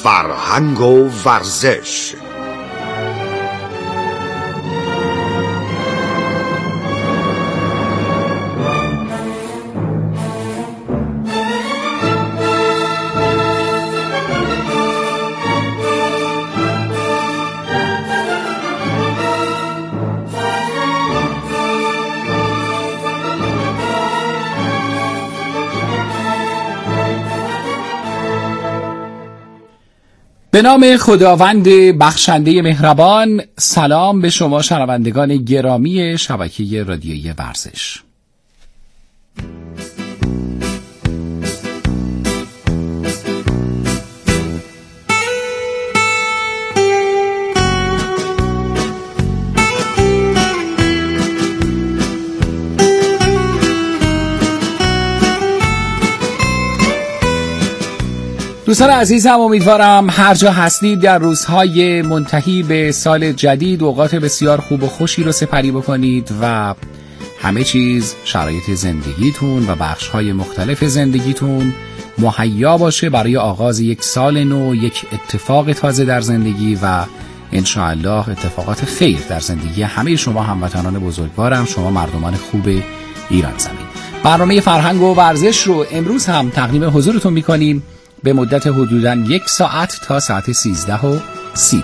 فرهنگ و ورزش. به نام خداوند بخشنده مهربان. سلام به شما شنوندگان گرامی شبکه رادیویی ورزش. دوستان عزیزم، امیدوارم هر جا هستید در روزهای منتهی به سال جدید اوقات بسیار خوب و خوشی رو سپری بکنید و همه چیز، شرایط زندگیتون و بخشهای مختلف زندگیتون مهیا باشه برای آغاز یک سال نو، یک اتفاق تازه در زندگی و انشاءالله اتفاقات خیر در زندگی همه شما هموطنان بزرگوارم، شما مردمان خوب ایران زمین. برنامه فرهنگ و ورزش رو امروز هم تقدیم حضورتون می‌کنیم به مدت حدوداً 1 ساعت تا ساعت 13:30.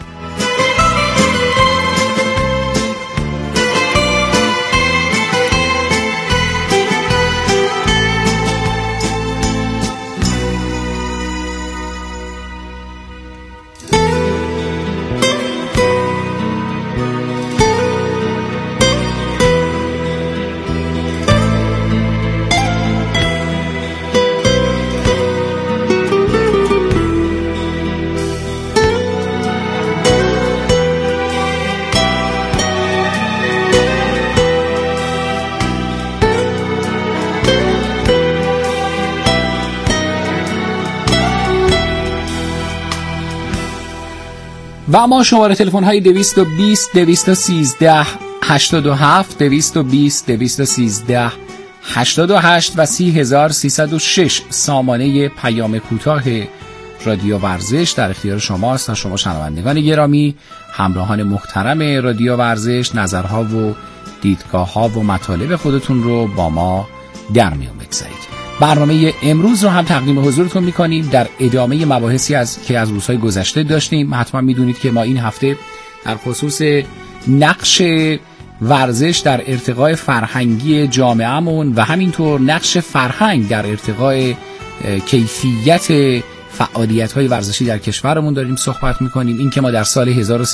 و اما شماره تلفن های 220 213 87 220 213 88 و 30306 سامانه پیام کوتاه رادیو ورزش در اختیار شماست. تا شما شنوندگان گرامی، همراهان محترم رادیو ورزش، نظرها و دیدگاه‌ها و مطالب خودتون رو با ما در میون بگذارید. برنامه امروز رو هم تقدیم حضورتون میکنیم در ادامه مباحثی که از روزهای گذشته داشتیم. حتما میدونید که ما این هفته در خصوص نقش ورزش در ارتقاء فرهنگی جامعهمون و همینطور نقش فرهنگ در ارتقاء کیفیت فعالیت‌های ورزشی در کشورمون داریم صحبت میکنیم. این که ما در سال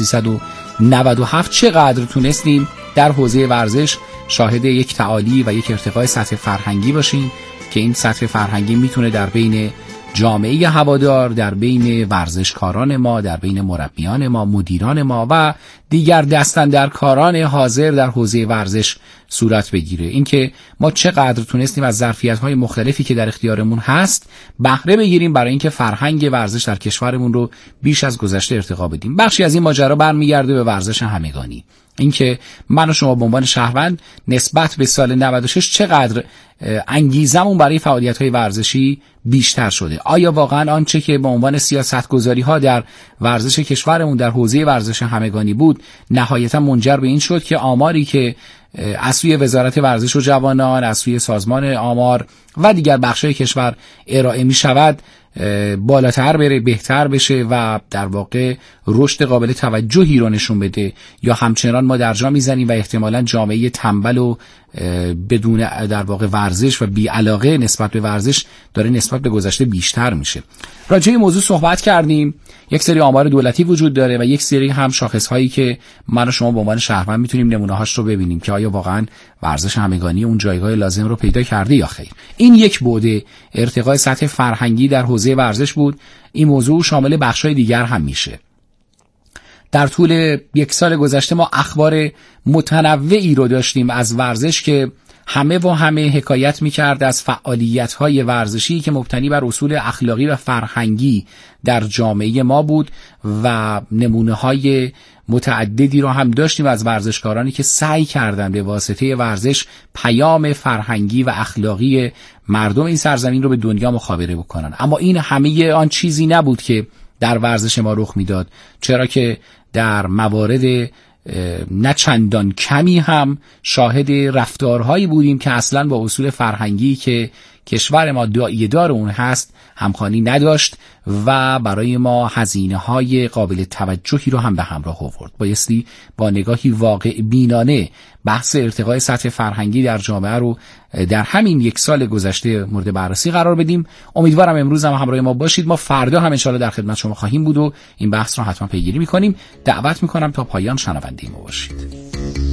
1397 چقدر تونستیم در حوزه ورزش شاهد یک تعالی و یک ارتقاء سطح فرهنگی باشیم که این سطح فرهنگی میتونه در بین جامعه هوادار، در بین ورزشکاران ما، در بین مربیان ما، مدیران ما و دیگر دستاندرکاران حاضر در حوزه ورزش صورت بگیره. این که ما چقدر تونستیم از ظرفیت‌های مختلفی که در اختیارمون هست بهره بگیریم برای اینکه فرهنگ ورزش در کشورمون رو بیش از گذشته ارتقا بدیم. بخشی از این ماجرا برمیگرده به ورزش همگانی. اینکه من و شما به عنوان شهروند نسبت به سال 96 چقدر انگیزمون برای فعالیت‌های ورزشی بیشتر شده. آیا واقعا آنچه که به عنوان سیاست‌گذاری‌ها در ورزش کشورمون در حوزه ورزش همگانی بود نهایتا منجر به این شد که آماری که از سوی وزارت ورزش و جوانان، از سوی سازمان آمار و دیگر بخش‌های کشور ارائه می‌شود بالاتر بره، بهتر بشه و در واقع رشد قابل توجهی رو نشون بده، یا همچنان ما درجا میزنیم و احتمالاً جامعه تنبل و بدون در واقع ورزش و بی‌علاقه نسبت به ورزش داره نسبت به گذشته بیشتر میشه. راجع به موضوع صحبت کردیم. یک سری آمار دولتی وجود داره و یک سری هم شاخص‌هایی که من و شما به عنوان شهروند میتونیم نمونه‌هاش رو ببینیم که آیا واقعاً ورزش همگانی اون جایگاه لازم رو پیدا کرده یا خیر. این یک بعد ارتقاء سطح فرهنگی در حوزه ورزش بود. این موضوع شامل بخش‌های دیگر هم میشه. در طول 1 سال گذشته ما اخبار متنوعی رو داشتیم از ورزش که همه حکایت می‌کرد از فعالیت‌های ورزشی که مبتنی بر اصول اخلاقی و فرهنگی در جامعه ما بود و نمونه‌های متعددی رو هم داشتیم از ورزشکارانی که سعی کردن به واسطه ورزش پیام فرهنگی و اخلاقی مردم این سرزمین رو به دنیا مخابره بکنن. اما این همه آن چیزی نبود که در ورزش ما رخ میداد، چرا که در موارد نه چندان کمی هم شاهد رفتارهایی بودیم که اصلا با اصول فرهنگی که کشور ما داعیه‌دار اون هست همخوانی نداشت و برای ما هزینه‌های قابل توجهی رو هم به همراه آورد. بایستی با نگاهی واقع بینانه بحث ارتقای سطح فرهنگی در جامعه رو در همین یک سال گذشته مورد بررسی قرار بدیم. امیدوارم امروز هم همراه ما باشید. ما فردا هم انشالله در خدمت شما خواهیم بود و این بحث رو حتما پیگیری می‌کنیم. دعوت می‌کنم تا پایان شنونده ما باشید.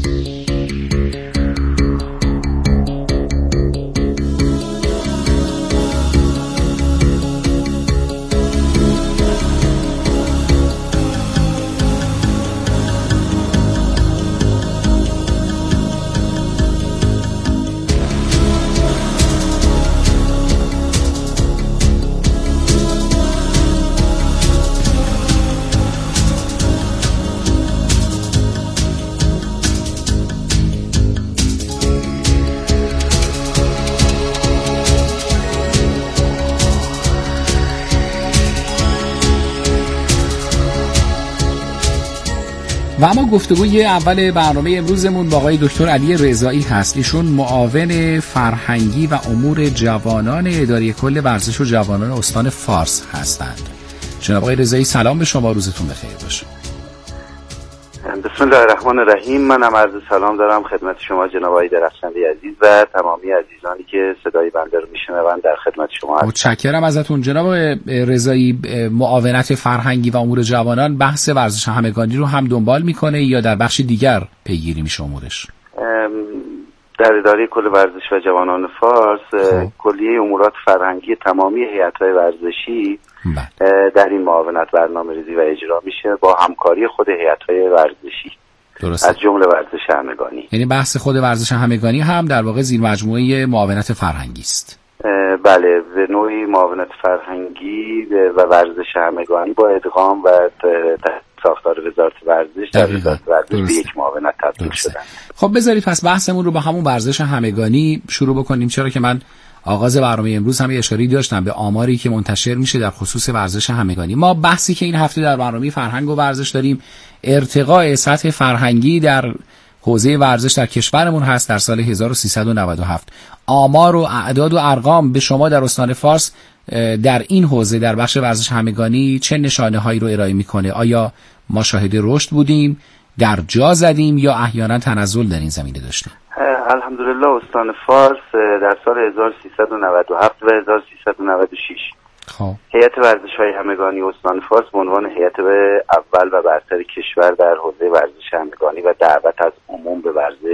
و اما گفتگوی اول برنامه امروزمون با آقای دکتر علی رضایی هست. ایشون معاون فرهنگی و امور جوانان اداره کل ورزش و جوانان استان فارس هستند. جناب آقای رضایی سلام به شما، روزتون بخیر باشه. بسم الله الرحمن الرحیم. منم عرض سلام دارم خدمت شما جناب آقای درخشنده عزیز و تمامی عزیزانی که صدای بنده رو میشنوند. در خدمت شما هستم. متشکرم ازتون جناب آقای رضایی. معاونت فرهنگی و امور جوانان بحث ورزش همگانی رو هم دنبال میکنه یا در بخش دیگر پیگیری میشه امورش؟ در اداره کل ورزش و جوانان فارس کلیه امورات فرهنگی تمامی هیئت‌های ورزشی در این معاونت برنامه‌ریزی و اجرا میشه با همکاری خود هیئت‌های ورزشی. درسته. از جمله ورزش همگانی. یعنی بحث خود ورزش همگانی هم در واقع زیر مجموعه معاونت فرهنگی است. بله، به نوعی معاونت فرهنگی و ورزش همگانی با ادغام و ساختار وزارت ورزش در وزارت ورزش به یک معاونت تبدیل شدن. خب بذارید پس بحثمون رو با همون ورزش همگانی شروع بکنیم، چرا که من آغاز برنامه امروز هم اشاره داشتم به آماری که منتشر میشه در خصوص ورزش همگانی. ما بحثی که این هفته در برنامه فرهنگ و ورزش داریم ارتقاء سطح فرهنگی در حوزه ورزش در کشورمون هست در سال 1397. آمار و اعداد و ارقام به شما در استان فارس در این حوزه در بخش ورزش همگانی چه نشانه‌هایی رو ارائه میکنه؟ آیا ما شاهد رشد بودیم، در جا زدیم یا احیانا تنزل در این زمینه داشتیم؟ الحمدلله استان فارس در سال 1397 و 1396 هیئت ورزش‌های همگانی استان فارس به عنوان هیئت اول و برتر کشور در حوزه ورزش همگانی و دعوت از عموم به ورزش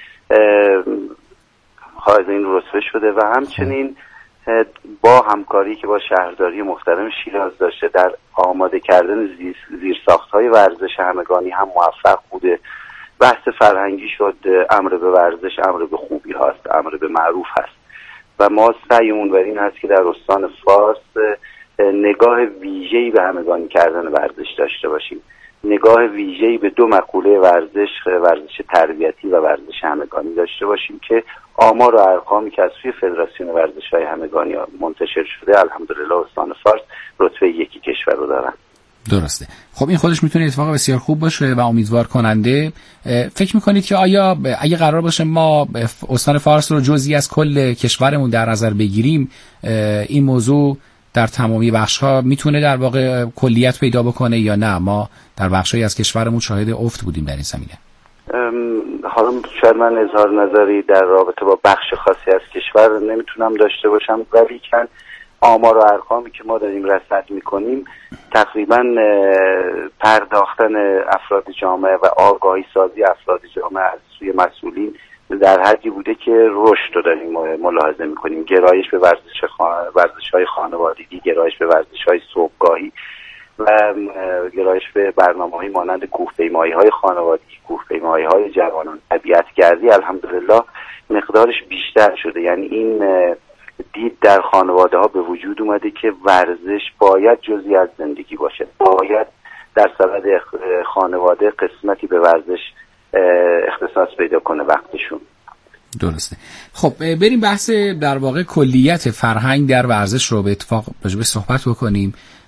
حائز این رتبه شده و همچنین با همکاری که با شهرداری محترم شیراز داشته در آماده کردن زیرساخت‌های ورزش همگانی هم موفق بوده. بحث فرهنگی شد، امر به ورزش امر به خوبی هست، امر به معروف هست و ما سعیمون بر این هست که در استان فارس نگاه ویژه‌ای به همگانی کردن ورزش داشته باشیم. نگاه ویژه‌ای به دو مقوله ورزش تربیتی و ورزش همگانی داشته باشیم که آمار و ارقامی که از سوی فدراسیون ورزش‌های همگانی منتشر شده الحمدلله استان فارس رتبه یکی کشور رو دارن. درسته. خب این خودش میتونه اتفاق بسیار خوب باشه و امیدوار کننده. فکر میکنید که آیا اگه قرار باشه ما استان فارس رو جزئی از کل کشورمون در نظر بگیریم این موضوع در تمامی بخش‌ها میتونه در واقع کلیت پیدا بکنه یا نه ما در بخش‌هایی از کشورمون شاهد افت بودیم در این زمینه؟ حالا شاید من اظهار نظری در رابطه با بخش خاصی از کشور نمیتونم داشته باشم، ولی که آمار و ارقامی که ما داریم رصد میکنیم تقریبا پرداختن افراد جامعه و آگاهی سازی افراد جامعه از سوی مسئولین در حدی بوده که رشد رو داریم ملاحظه میکنیم. گرایش به ورزش‌های خانوادگی، گرایش به ورزش‌های صبحگاهی و گرایش به برنامه‌های مانند کوهپیمایی‌های خانوادگی، کوهپیمایی‌های جوانان، طبیعت‌گردی الحمدلله مقدارش بیشتر شده. یعنی این دید در خانواده ها به وجود اومده که ورزش باید جزئی از زندگی باشه، باید در سبد خانواده قسمتی به ورزش اختصاص پیدا کنه وقتشون. درسته. خب بریم بحث در واقع کلیت فرهنگ در ورزش رو به اتفاق راجع به صحبت بکنیم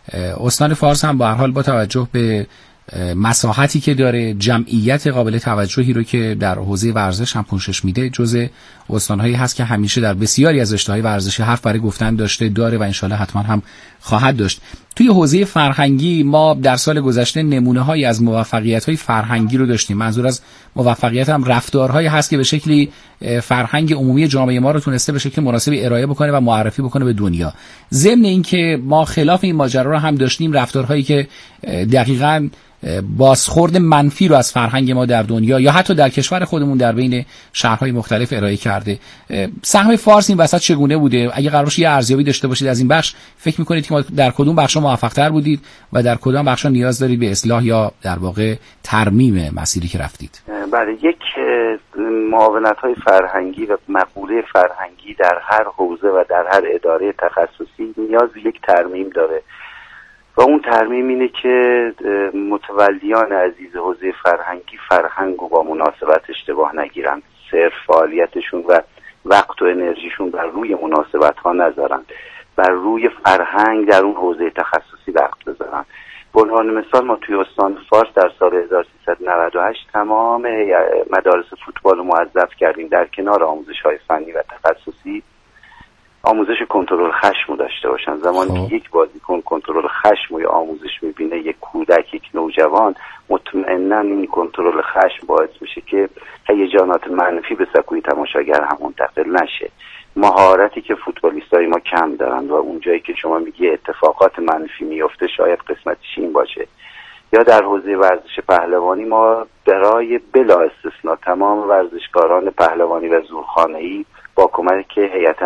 استان فارس هم به هر حال با توجه به مساحتی که داره، جمعیت قابل توجهی رو که در حوزه ورزش هم پوشش میده، جزء استانهایی هست که همیشه در بسیاری از رشته‌های ورزشی حرف برای گفتن داشته، داره و انشالله حتما هم خواهد داشت. توی حوزه فرهنگی ما در سال گذشته نمونه‌هایی از موفقیت‌های فرهنگی رو داشتیم. منظور از موفقیت هم رفتارهایی هست که به شکلی فرهنگ عمومی جامعه ما رو تونسته به شکل مناسبی ارائه بکنه و معرفی بکنه به دنیا. ضمن اینکه ما خلاف این ماجرا رو هم داشتیم، رفتارهایی که دقیقاً بازخورد منفی رو از فرهنگ ما در دنیا یا حتی در کشور خودمون در بین شهرهای مختلف ارائه کرده. سهم فارس این وسط چگونه بوده؟ اگه قرار باشه یه ارزیابی داشته باشید از این بخش، فکر می‌کنید که ما در کدوم بخشا موفق‌تر بودید و در کدام بخشا نیاز دارید به اصلاح یا در واقع ترمیم مسیری که رفتید؟ برای یک معاونت‌های فرهنگی و مقوله فرهنگی در هر حوزه و در هر اداره تخصصی نیاز به یک ترمیم داره و اون ترمیم اینه که متولیان عزیز حوزه فرهنگی فرهنگ رو با مناسبت اشتباه نگیرن، صرف فعالیتشون و وقت و انرژیشون بر روی مناسبت ها نذارن، بر روی فرهنگ در اون حوزه تخصصی وقت بذارن. به عنوان مثال ما توی استان فارس در سال 1398 تمام مدارس فوتبال رو موظف کردیم در کنار آموزش‌های فنی و تخصصی آموزش کنترل خشم داشته باشن. زمانی که یک بازیکن کنترل خشم و آموزش میبینه، یک کودک، یک نوجوان، مطمئنا این کنترل خشم باعث میشه که هیجانات منفی به سکوی تماشاگر هم منتقل نشه. مهارتی که فوتبالیستای ما کم دارن و اونجایی که شما میگی اتفاقات منفی میفته شاید قسمتش این باشه. یا در حوزه ورزش پهلوانی ما برای بلا استثناء تمام ورزشکاران پهلوانی و زورخانه‌ای با کمک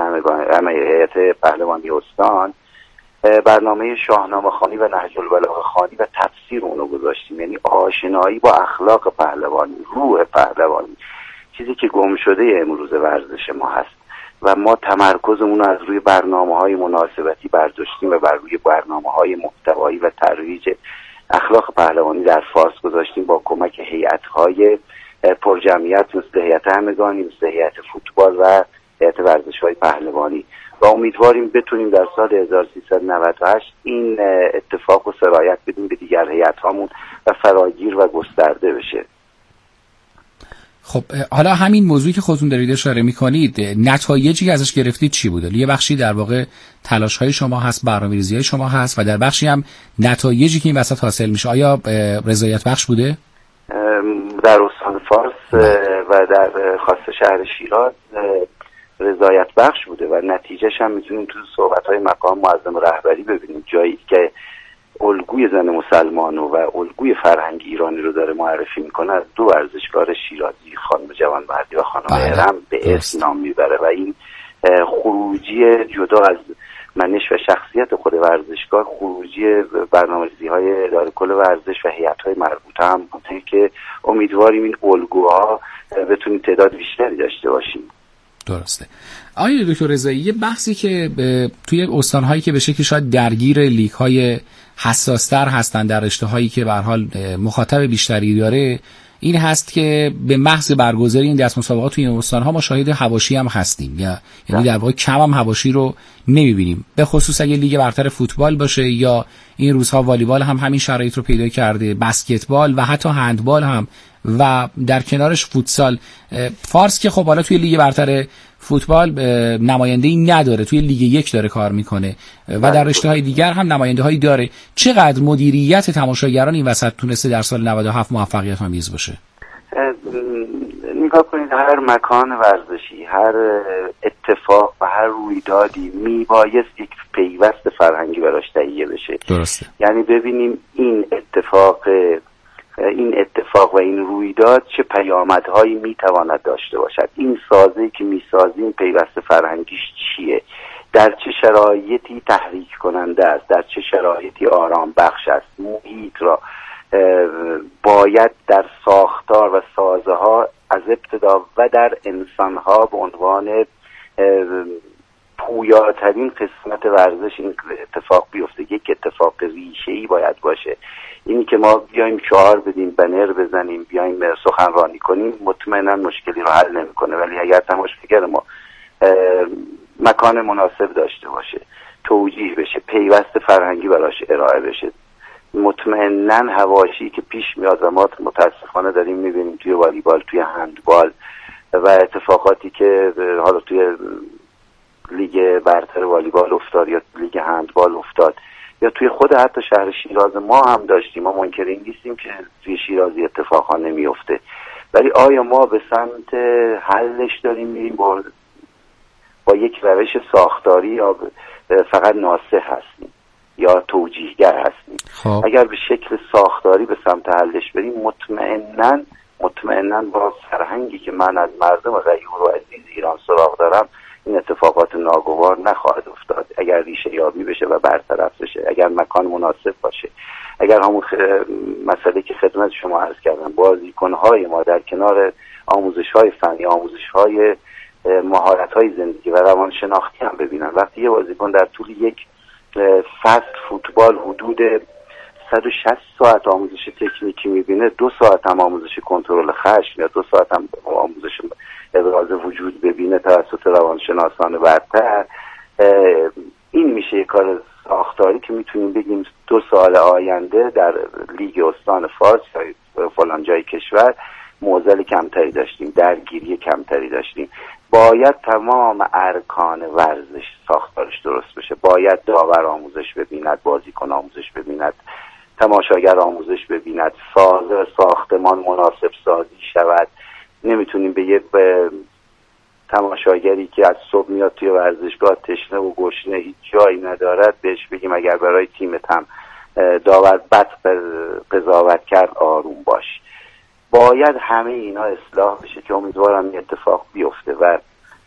هیئت پهلوانی استان برنامه شاهنامه خوانی و نهج البلاغه خوانی و تفسیر اونو گذاشتیم، یعنی آشنایی با اخلاق پهلوانی، روح پهلوانی، چیزی که گم شده امروز ورزش ما هست و ما تمرکزمون رو از روی برنامه‌های مناسبتی برداشتیم و بر روی برنامه‌های محتوایی و ترویج اخلاق پهلوانی در فارس گذاشتیم با کمک هیئت‌های پرجمعیت مثل هیئت همگانی، مثل هیئت فوتبال و هیئت ورزش‌های پهلوانی و امیدواریم بتونیم در سال 1398 این اتفاق رو سرایت بدیم به دیگر هیئت‌هامون و فراگیر و گسترده بشه. خب حالا همین موضوعی که خودتون دارید اشاره می‌کنید، نتایجی که ازش گرفتید چی بوده؟ یه بخشی در واقع تلاش‌های شما هست، برنامه‌ریزی‌های شما هست و در بخشی هم نتایجی که این وسط حاصل میشه. آیا رضایت بخش بوده؟ در استان فارس و در خاص شهر شیراز رضایت بخش بوده و نتیجهش هم میتونیم تو صحبت‌های مقام معظم رهبری ببینیم، جایی که الگوی زن مسلمانو و الگوی فرهنگ ایرانی رو داره معرفی میکنه، از دو ورزشکار شیرازی، خانم جوانمردی و خانم ارم به اسم نام میبره و این خروجی جدا از منش و شخصیت خود ورزشکار، خروجی برنامه‌ریزی‌های اداره کل ورزش و هیئت‌های مربوطه هم بوده که امیدواریم این الگوها بتونیم تعداد بیشتری داشته باشیم. درسته. آقای دکتر رضایی، یه بحثی که توی استان‌هایی که به شکلی شاید درگیر لیگ‌های حساس‌تر هستن در رشته‌هایی که به هر حال مخاطب بیشتری داره، این هست که به محض برگزاری این دست مسابقات توی این استان‌ها ما شاهد حواشی هم هستیم، یعنی در واقع کم هم حواشی رو نمی‌بینیم، به خصوص اگه لیگ برتر فوتبال باشه یا این روزها والیبال هم همین شرایط رو پیدا کرده، بسکتبال و حتی هندبال هم و در کنارش فوتسال. فارس که خب حالا توی لیگ برتر فوتبال نماینده‌ای نداره، توی لیگ 1 داره کار میکنه و در رشته‌های دیگر هم نماینده‌هایی داره. چقدر مدیریت تماشاگران این وسط تونسته در سال 97 موفقیت آمیز باشه؟ نگاه کنید، هر مکان ورزشی، هر اتفاق و هر رویدادی میبایست یک پیوست فرهنگی براش تهیه بشه. درسته. یعنی ببینیم این اتفاق و این رویداد چه پیامدهایی میتواند داشته باشد، این سازه‌ای که میسازیم پیوست فرهنگیش چیه، در چه شرایطی تحریک کننده است، در چه شرایطی آرام بخش است. محیط را باید در ساختار و سازه ها از ابتدا و در انسان ها به عنوان پویاترین قسمت ورزش این اتفاق بیفته. یک اتفاق ریشه‌ای باید باشه. اینی که ما بیایم شعار بدیم، بنر بزنیم، بیایم سخنرانی کنیم، مطمئنا مشکلی رو حل نمی‌کنه، ولی اگر تماشاگر ما مکان مناسب داشته باشه، توجیه بشه، پیوست فرهنگی براش ارائه بشه. مطمئناً حواشی که پیش میاد و ما متاسفانه داریم میبینیم توی والیبال، توی هندبال و اتفاقاتی که حالا توی لیگ برتر والیبال افتاد یا لیگ هندبال افتاد یا توی خود حتی شهر شیراز ما هم داشتیم. ما منکرین نیستیم که توی شیرازی اتفاقا نمیفته، ولی آیا ما به سمت حلش داریم میریم با یک روش ساختاری یا فقط ناصح هستیم یا توجیهگر هستیم؟ خب. اگر به شکل ساختاری به سمت حلش بریم مطمئناً با فرهنگی که من از مردم غیور و عزیز ایران سراغ دارم این اتفاقات ناگوار نخواهد افتاد. اگر ریشه یابی بشه و برطرف بشه، اگر مکان مناسب باشه، اگر همون مسئله که خدمت شما عرض کردم، بازیکن‌های ما در کنار آموزش‌های فنی، آموزش‌های مهارت‌های زندگی و روانشناختی هم ببینن. وقتی یه بازیکن در طول یک فصل فوتبال حدود 160 ساعت آموزش تکنیکی میبینه، 2 ساعت هم آموزش کنترل خشم یا 2 ساعت هم آموزش ابراز وجود ببینه توسط روانشناسان برتر، این میشه یک کار ساختاری که میتونیم بگیم 2 سال آینده در لیگ استان فارس یا فلان جای کشور معضل کمتری داشتیم، درگیری کمتری داشتیم. باید تمام ارکان ورزش ساختارش درست بشه. باید داور آموزش ببیند، بازیکن آموزش ببیند، تماشاگر آموزش ببیند، ساختمان مناسب سازی شود. نمیتونیم به یک تماشاگری که از صبح میاد توی ورزشگاه تشنه و گشنه هیچ جایی ندارد بهش بگیم اگر برای تیمت هم داور بد قضاوت کرد آروم باش. باید همه اینا اصلاح بشه که امیدوارم این اتفاق بیفته و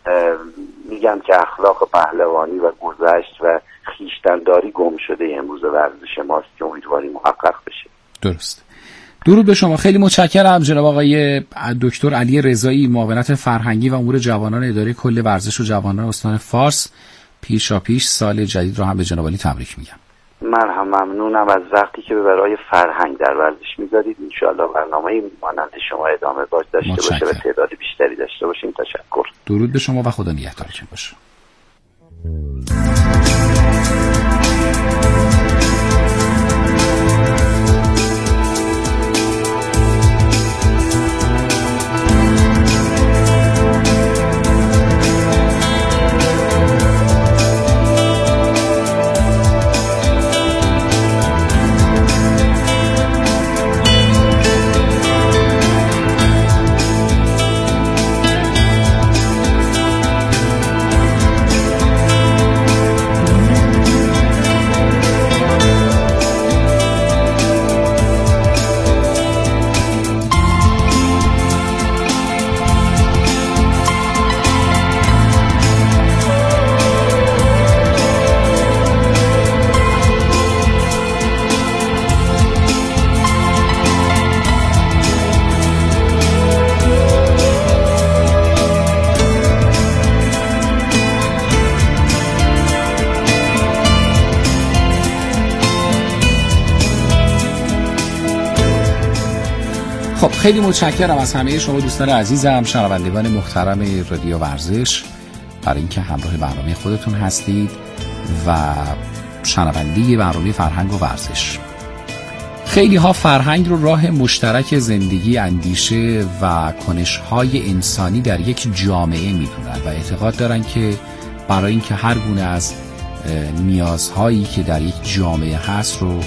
میگم که اخلاق پهلوانی و گذشت و خویشتن‌داری گم شده امروز ورزش ماست که امیدواریم محقق بشه. درست. درود به شما. خیلی متشکرم جناب آقای دکتر علی رضایی، معاونت فرهنگی و امور جوانان اداره کل ورزش و جوانان استان فارس. پیشاپیش سال جدید رو هم به جناب علی تبریک میگم. من هم ممنونم از وقتی که برای فرهنگ در ورزش میذارید. ان شاءالله برنامه‌ای مانند شما ادامه داشته باشه و تعداد بیشتری داشته باشیم. تشکر. درود به شما و خدا نگهدارتون باشه. خب خیلی متشکرم از همه شما دوستان عزیزم، شنوندگان محترم رادیو ورزش، برای اینکه همراه برنامه خودتون هستید و شنونده برنامه فرهنگ و ورزش. خیلی ها فرهنگ رو راه مشترک زندگی، اندیشه و کنش‌های انسانی در یک جامعه می‌دونن و اعتقاد دارن که برای اینکه هر گونه از نیازهایی که در یک جامعه هست رو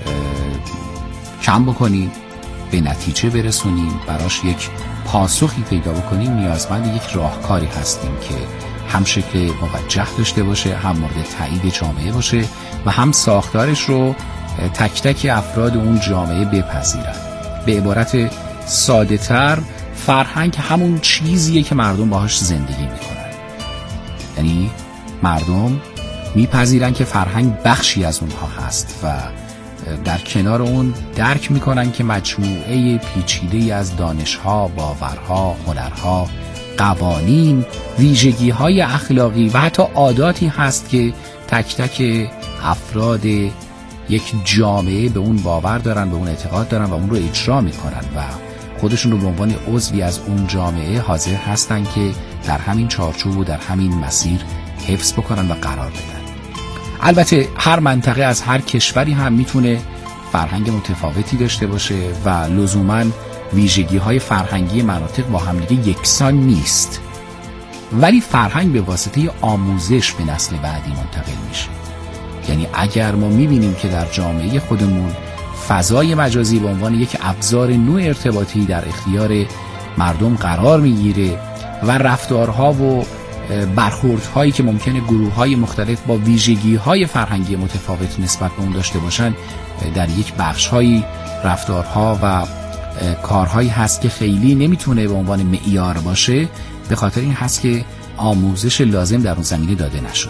کم بکنیم، به نتیجه برسونیم، براش یک پاسخی پیدا بکنیم، نیازمند یک راهکاری هستیم که هم شکل موجه داشته باشه، هم مورد تایید جامعه باشه و هم ساختارش رو تک تک افراد اون جامعه بپذیرن. به عبارت ساده تر، فرهنگ همون چیزیه که مردم باهاش زندگی میکنن. یعنی مردم میپذیرن که فرهنگ بخشی از اونها هست و در کنار اون درک میکنن که مجموعه پیچیده‌ای از دانش‌ها، باورها، هنرها، قوانین، ویژگی‌های اخلاقی و حتی عاداتی هست که تک تک افراد یک جامعه به اون باور دارن، به اون اعتقاد دارن و اون رو اجرا میکنن و خودشون رو به عنوان عضوی از اون جامعه حاضر هستن که در همین چارچوب و در همین مسیر حفظ بکنن و قرار بدن. البته هر منطقه از هر کشوری هم میتونه فرهنگ متفاوتی داشته باشه و لزوماً ویژگی‌های فرهنگی مناطق با هم دیگه یکسان نیست، ولی فرهنگ به واسطه آموزش به نسل بعدی منتقل میشه. یعنی اگر ما میبینیم که در جامعه خودمون فضای مجازی به عنوان یک ابزار نوع ارتباطی در اختیار مردم قرار میگیره و رفتارها و برخوردهایی که ممکنه گروه‌های مختلف با ویژگی‌های فرهنگی متفاوت نسبت به اون داشته باشن، در یک بخش‌های رفتارها و کارهایی هست که خیلی نمیتونه به عنوان معیار باشه، به خاطر این هست که آموزش لازم در اون زمینه داده نشده.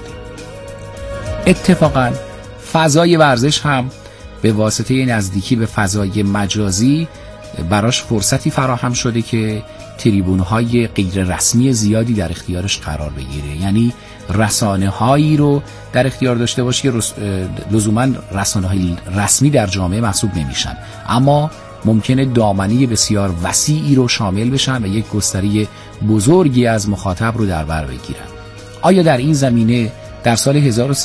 اتفاقاً فضای ورزش هم به واسطه نزدیکی به فضای مجازی براش فرصتی فراهم شده که تریبون‌های غیر رسمی زیادی در اختیارش قرار بگیره. یعنی رسانه‌هایی رو در اختیار داشته باشه که لزوماً رسانه‌های رسمی در جامعه محسوب نمیشن، اما ممکنه دامنه بسیار وسیعی رو شامل بشن و یک گستره بزرگی از مخاطب رو در بر بگیرن. آیا در این زمینه در سال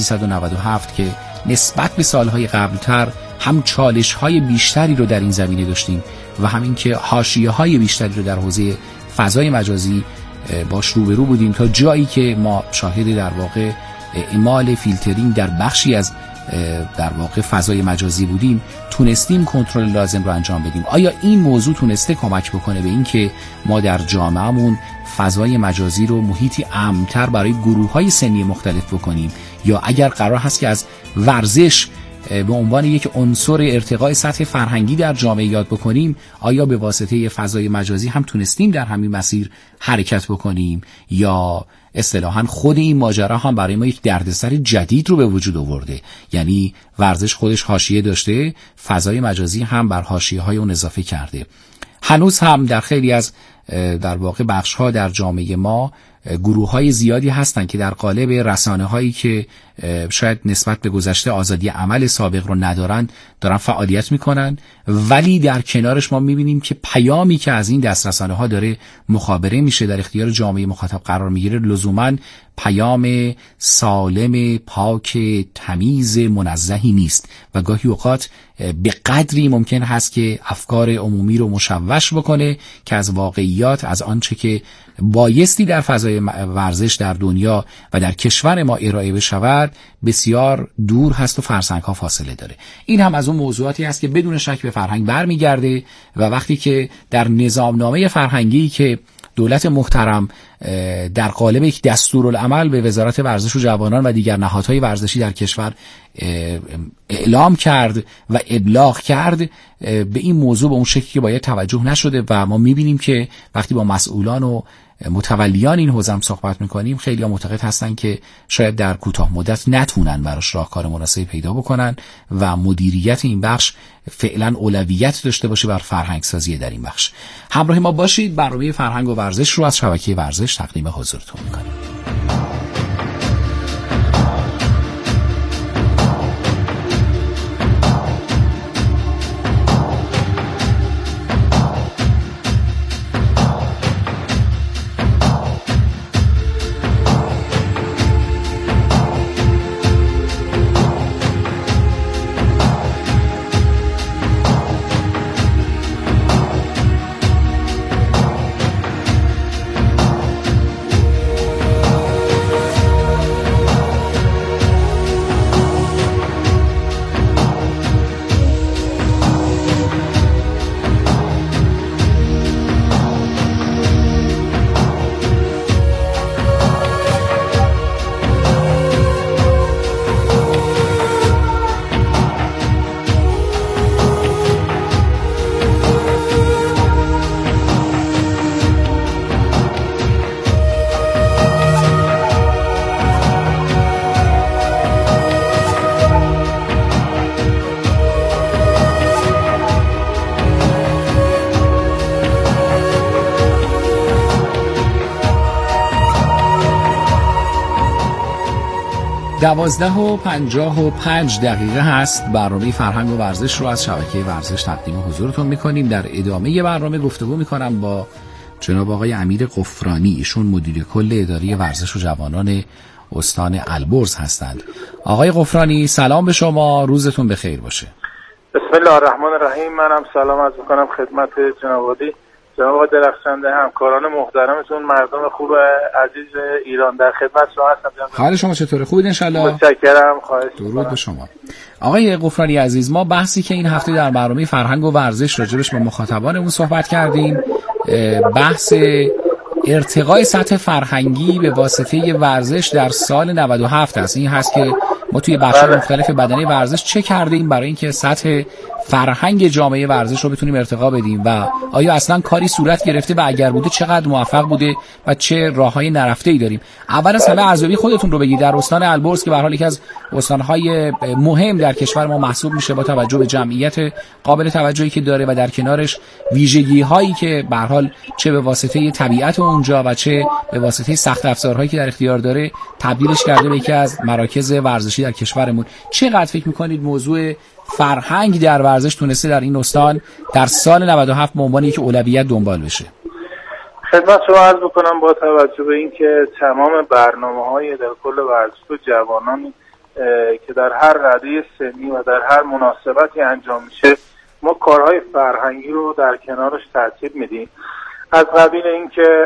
1397 که نسبت به سالهای قبلتر هم چالش‌های بیشتری رو در این زمینه داشتیم و همین که حاشیه‌های بیشتری رو در حوزه فضای مجازی باش روبرو بودیم، تا جایی که ما شاهد در واقع اعمال فیلترینگ در بخشی از در واقع فضای مجازی بودیم، تونستیم کنترل لازم رو انجام بدیم. آیا این موضوع تونسته کمک بکنه به این که ما در جامعهمون فضای مجازی رو محیطی امن‌تر برای گروه‌های سنی مختلف بکنیم؟ یا اگر قرار هست که از ورزش به عنوان یک عنصر ارتقاء سطح فرهنگی در جامعه یاد بکنیم، آیا به واسطه فضای مجازی هم تونستیم در همین مسیر حرکت بکنیم، یا اصطلاحاً خود این ماجرا هم برای ما یک دردسر جدید رو به وجود آورده؟ یعنی ورزش خودش حاشیه داشته، فضای مجازی هم بر حاشیه‌های اون اضافه کرده. هنوز هم در خیلی از در واقع بخش‌ها در جامعه ما گروه‌های زیادی هستند که در قالب رسانه‌هایی که شاید نسبت به گذشته آزادی عمل سابق رو ندارن دارن فعالیت میکنن، ولی در کنارش ما میبینیم که پیامی که از این دست رسانه‌ها داره مخابره میشه، در اختیار جامعه مخاطب قرار میگیره، لزوماً پیام سالم، پاک، تمیز، منزهی نیست و گاهی اوقات به قدری ممکن هست که افکار عمومی رو مشوش بکنه که از واقعیات، از آنچه که بایستی در فضای ورزش در دنیا و در کشور ما ارائه بشود بسیار دور هست و فرسنگ‌ها فاصله داره. این هم از اون موضوعاتی هست که بدون شک به فرهنگ برمیگرده و وقتی که در نظامنامه فرهنگی که دولت محترم در قالب یک دستورالعمل به وزارت ورزش و جوانان و دیگر نهادهای ورزشی در کشور اعلام کرد و ابلاغ کرد، به این موضوع به اون شکلی که باید توجه نشده و ما میبینیم که وقتی با مسئولان و متولیان این حوزه هم صحبت میکنیم، خیلی ها معتقد هستن که شاید در کوتاه مدت نتونن براش راهکار مناسبی پیدا بکنن و مدیریت این بخش فعلا اولویت داشته باشه بر فرهنگ سازی در این بخش. همراه ما باشید. برنامه فرهنگ و ورزش رو از شبکه ورزش تقدیم حضورتون میکنیم. دوازده و 55 دقیقه هست. برنامه فرهنگ و ورزش رو از شبکه ورزش تقدیم حضورتون میکنیم. در ادامه برنامه گفتگو میکنم با جناب آقای امیر غفرانی، ایشون مدیر کل اداره ورزش و جوانان استان البرز هستند. آقای غفرانی سلام به شما، روزتون بخیر باشه. بسم الله الرحمن الرحیم. منم سلام عرض می‌کنم خدمت جناب عالی، جناب درخشنده، همکاران محترمتون، مردم خوب عزیز ایران. در خدمت شما هستم. حال شما چطوره؟ خوبید ان شاءالله؟ متشکرم. خواهش می‌کنم. درود به شما. آقای غفرانی عزیز، ما بحثی که این هفته در برنامه فرهنگ و ورزش راجبش با مخاطبانمون صحبت کردیم، بحث ارتقای سطح فرهنگی به واسطه ورزش در سال 97 است. این هست که ما توی بخش مختلف بدنه ورزش چه کردیم برای اینکه سطح فرهنگ جامعه ورزش رو بتونیم ارتقا بدیم و آیا اصلا کاری صورت گرفته و اگر بوده چقدر موفق بوده و چه راههای نرفته‌ای داریم. اول از همه ارزیابی خودتون رو بگید در استان البرز که به هر حال یکی از استان‌های مهم در کشور ما محسوب میشه با توجه به جمعیت قابل توجهی که داره و در کنارش ویژگی‌هایی که به هر حال چه به واسطه طبیعت اونجا و چه به واسطه سخت افزارهایی که در اختیار داره تبدیلش کرده به یکی از مراکز ورزشی در کشورمون. چقدر فکر می‌کنید موضوع فرهنگ در ورزش تونسته در این استان در سال 97 به عنوان یک اولویت دنبال بشه؟ خدمت شما عرض بکنم با توجه به اینکه تمام برنامه‌های در کل ورزش و جوانان که در هر رده سنی و در هر مناسبتی انجام میشه، ما کارهای فرهنگی رو در کنارش ترتیب میدیم. از قبیل اینکه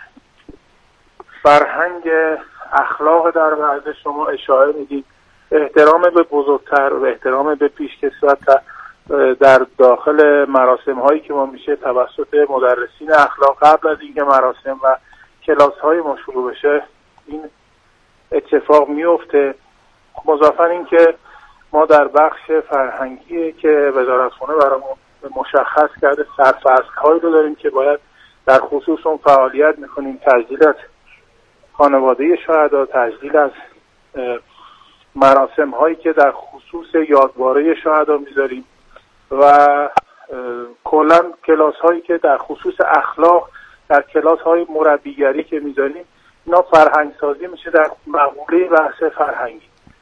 فرهنگ اخلاق در ورزش شما اشاره میدید، احترام به بزرگتر و احترام به پیشکسوت در داخل مراسم هایی که ما میشه توسط مدرسین اخلاق قبل از اینکه مراسم و کلاس های ما شروع بشه این اتفاق میفته. مضافاً این که ما در بخش فرهنگی که وزارتخونه برامون مشخص کرده سرفصل‌هایی رو داریم که باید در خصوص اون فعالیت میکنیم، تجلیل از خانواده شهدا، تجلیل از مراسم هایی که در خصوص یادواره شهدا میذاریم و کلا کلاس هایی که در خصوص اخلاق در کلاس های مربیگری که میذاریم، اینا فرهنگ سازی میشه در مقوله بحث فرهنگی.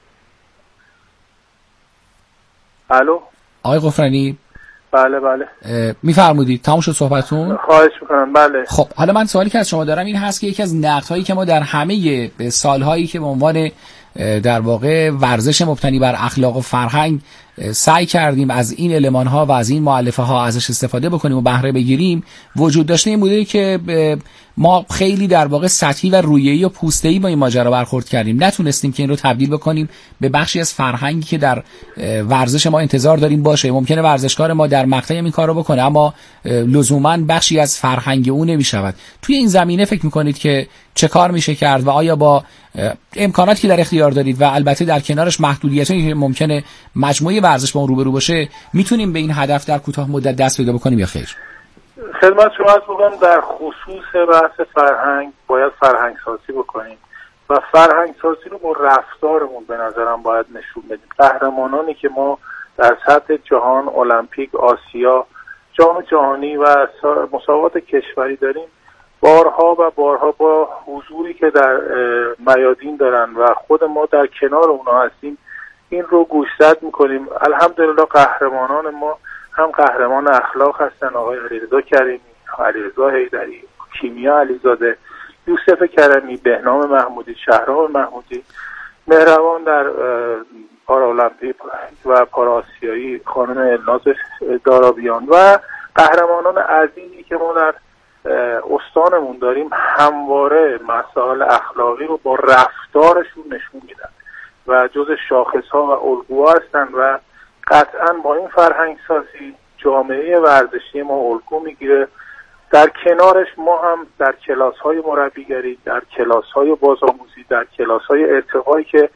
الو آقای غفرانی؟ بله میفرمودید تمام شد صحبتون؟ خواهش میکنم. بله. خب حالا من سوالی که از شما دارم این هست که یکی از نقدهایی که ما در همه سالهایی که به عنوان در واقع ورزش مبتنی بر اخلاق و فرهنگ سعی کردیم از این المان‌ها و از این مؤلفه‌ها ازش استفاده بکنیم و بهره بگیریم، وجود داشته این بوده که ما خیلی در واقع سطحی و رویه‌ای و پوسته‌ای با این ماجرا برخورد کردیم، نتونستیم که این رو تبدیل بکنیم به بخشی از فرهنگی که در ورزش ما انتظار داریم باشه. ممکنه ورزشکار ما در مقطعی این کارو بکنه اما لزوماً بخشی از فرهنگ اون نمی‌شود. توی این زمینه فکر می‌کنید که چه کار میشه کرد و آیا با امکاناتی که در اختیار دارید و البته در کنارش محدودیتایی که ممکنه مجموعه ورزش با اون روبرو باشه میتونیم به این هدف در کوتاه مدت دست پیدا بکنیم یا خیر؟ خدمت شما عرض می‌کنم در خصوص بحث فرهنگ باید فرهنگ سازی بکنیم و فرهنگ سازی رو با رفتارمون به نظرم باید نشون بدیم. قهرمانانی که ما در سطح جهان، المپیک، آسیا، جام جهانی و مسابقات کشوری داریم، بارها و بارها با حضوری که در میادین دارن و خود ما در کنار اونا هستیم این رو گوشزد میکنیم. الحمدلله قهرمانان ما هم قهرمان اخلاق هستن، آقای علیرضا کریمی، علیرضا حیدری، کیمیا علیزاده، یوسف کرمی، بهنام محمودی، شهرام محمودی، مهربان در پارالمپیک و پاراسیایی خانم الناز دارابیان و قهرمانان عظیمی که ما در استانمون داریم همواره مسائل اخلاقی رو با رفتارشون نشون میدن و جز شاخص‌ها و الگوها هستن و قطعاً با این فرهنگ سازی جامعه ورزشی ما الگو میگیره. در کنارش ما هم در کلاس‌های مربیگری، در کلاس‌های بازآموزی، در کلاس‌های ارتقایی که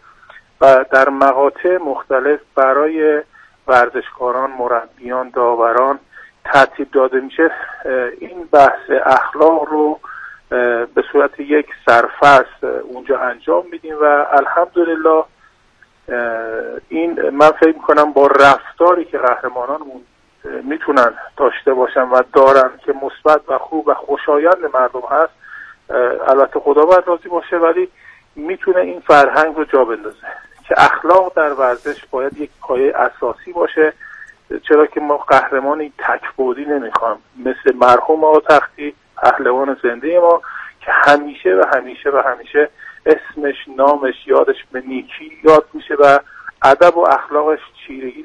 در مقاطع مختلف برای ورزشکاران، مربیان، داوران ترتیب داده میشه، این بحث اخلاق رو به صورت یک سرفصل اونجا انجام میدیم و الحمدلله این من فکر میکنم با رفتاری که قهرمانانمون میتونن داشته باشن و دارن که مثبت و خوب و خوشایند مردم هست، البته خدا باید راضی باشه، ولی میتونه این فرهنگ رو جا بندازه که اخلاق در ورزش باید یک پایه اساسی باشه. چرا که ما قهرمانی تک‌بعدی نمیخوام مثل مرحوم آقا تختی پهلوان زنده ما که همیشه و همیشه و همیشه اسمش، نامش، یادش به نیکی یاد میشه و ادب و اخلاقش چیرگی